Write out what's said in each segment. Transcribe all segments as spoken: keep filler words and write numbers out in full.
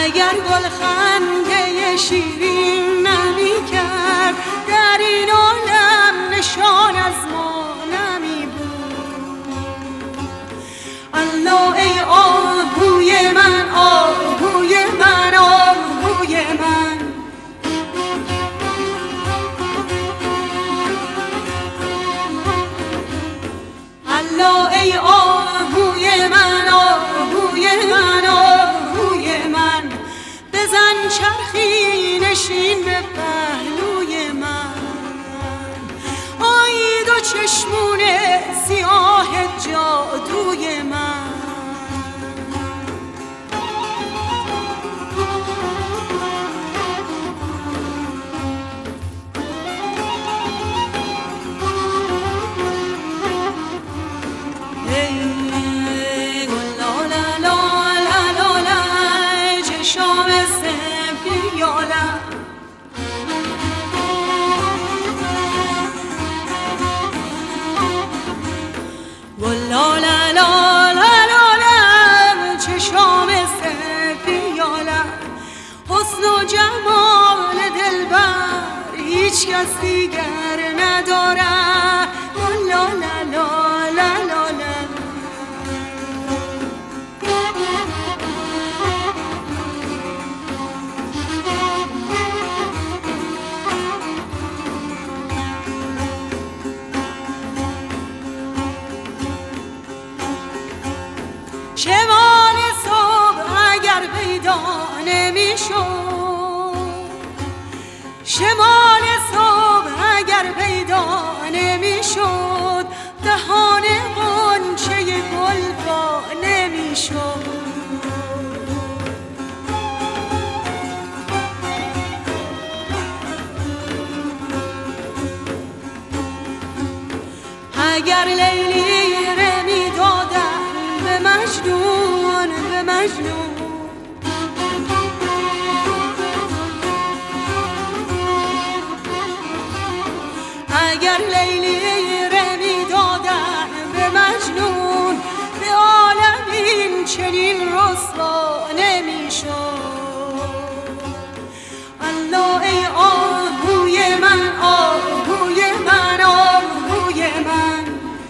اگر گل خنده شیرین نمی کرد در این عالم نشان از ما نمی بود. الله ای آهوی من، آهوی من، آهوی من. الله ای آهوی من، آهوی من، آهوی من. بزن چرخی نشین به پهلوی من. آی دو چشمون سیاه جادوی من. لا لا لا لا لا لا چشام سفیالم، حسن و جمال دلبر هیچ کس دیگر ندارد. لا لا لا لا لا لا شمال صبح اگر پیدا نمی شد، شمال صبح اگر پیدا نمی شد، دهان غنچه گل وا نمی شد. اگر لیلی رمی دادن به مجنون، به مجنون، اگر لیلی رمی دادن به مجنون، به عالم این چنین رسوا نمی شد. الله ای آهوی من، آهوی من، آهوی من.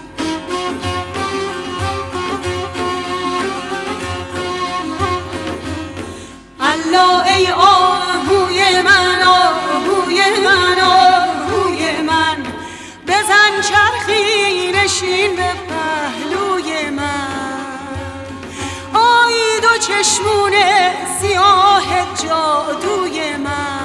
الله ای آهوی من، آهوی من، آهوی من. بزن چرخی نشین به پهلوی من. آی دو چشمون سیاه جادوی من.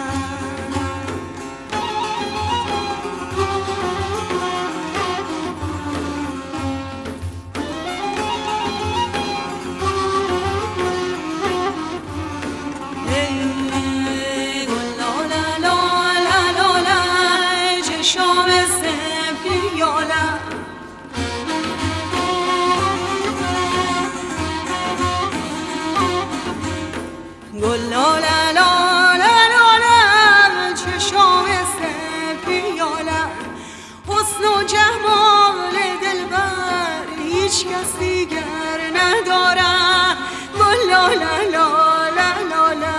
گل لا لا لا لا لا چشام سپیالم، حسن و جمال دلبر هیچ کس دیگر ندارد. گل لا لا لا لا لا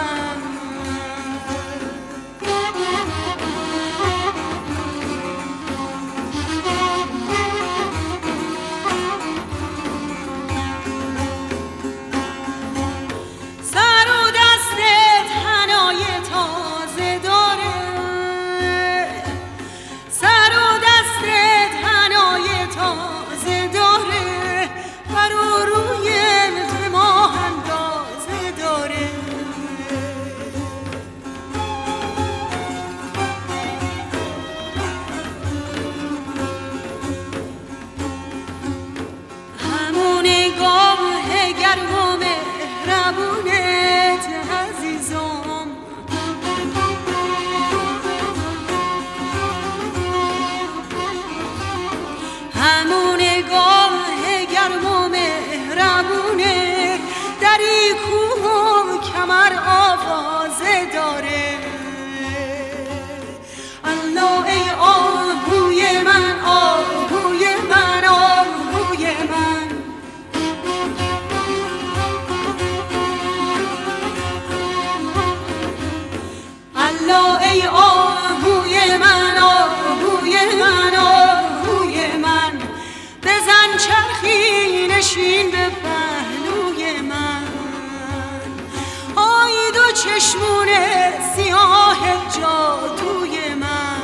چشمون سیاه جادوی من.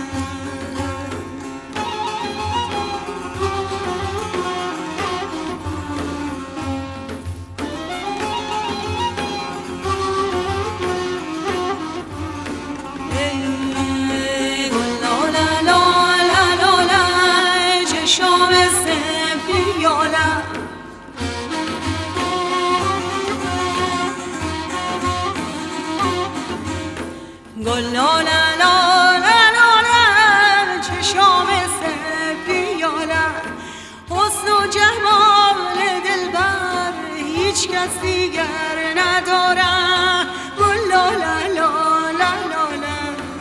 ای گل لاله لاله لاله چشام سپید یاله، گل لاله لاله لاله چشام سپید یاله، حسن و جمال دلبر هیچ کس دیگر نداره. گل لاله لاله لاله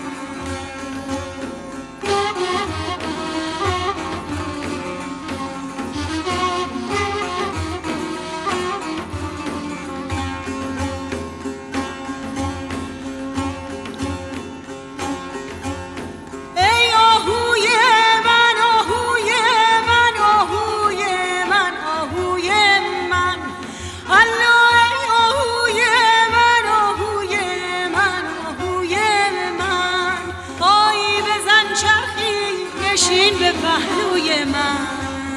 نشین به پهلوی من.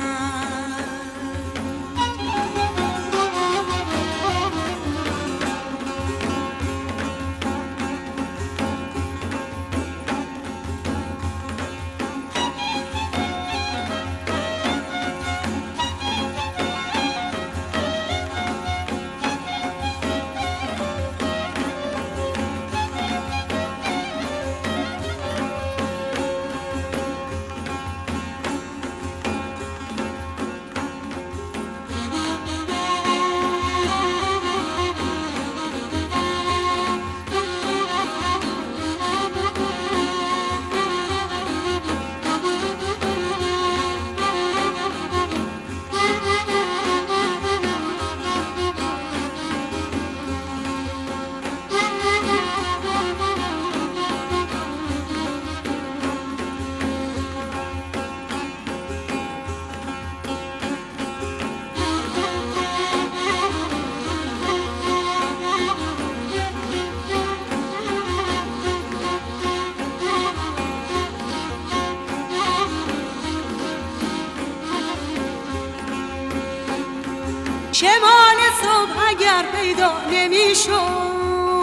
شمال صبح اگر پیدا نمیشد،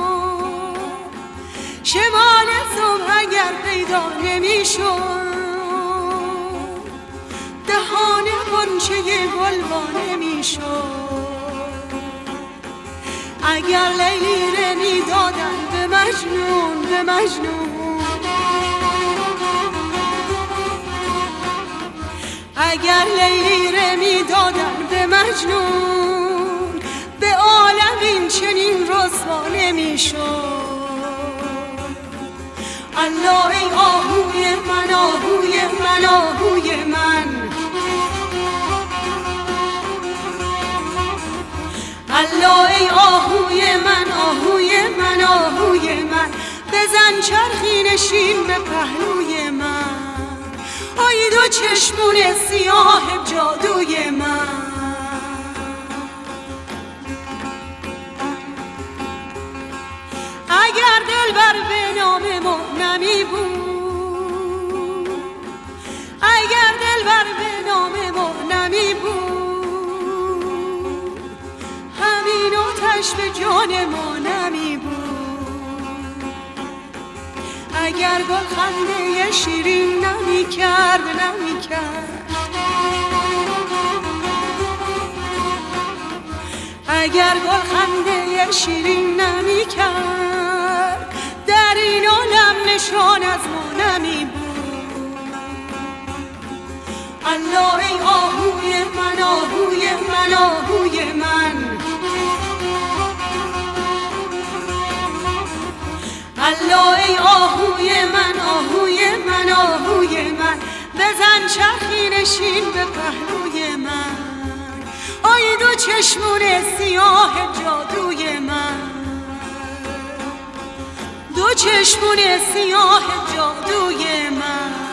شمال صبح اگر پیدا نمیشد، دهان غنچه گل وا نمیشد. اگر لیلی رو میدادن به مجنون، به مجنون، اگر لیلی رو میدادن به مجنون، به عالم این چنین رسوا نمیشد. الله ای آهوی من، آهوی من، آهوی من، الله ای آهوی من، آهوی من، آهوی من، بزن چرخی نشین به پهلوی من. آی دو چشمون سیاه جادوی من. اگر دلبر به نام ما نمی بود، اگر دلبر به نام ما نمی بود، همین آتش به جان ما نمی بود. اگر گل خنده شیرین نمی کرد، نمی کرد، اگر گل خنده شیرین نمی کرد، در این عالم نشان از ما نمی بود. الله ای آهوی من، آهوی من، آهوی من، الله ای آهوی من، آهوی من، آهوی من، بزن چرخی نشین به پهلوی من. آی دو چشمون سیاه جادوی من، دو چشمون سیاه جادوی من.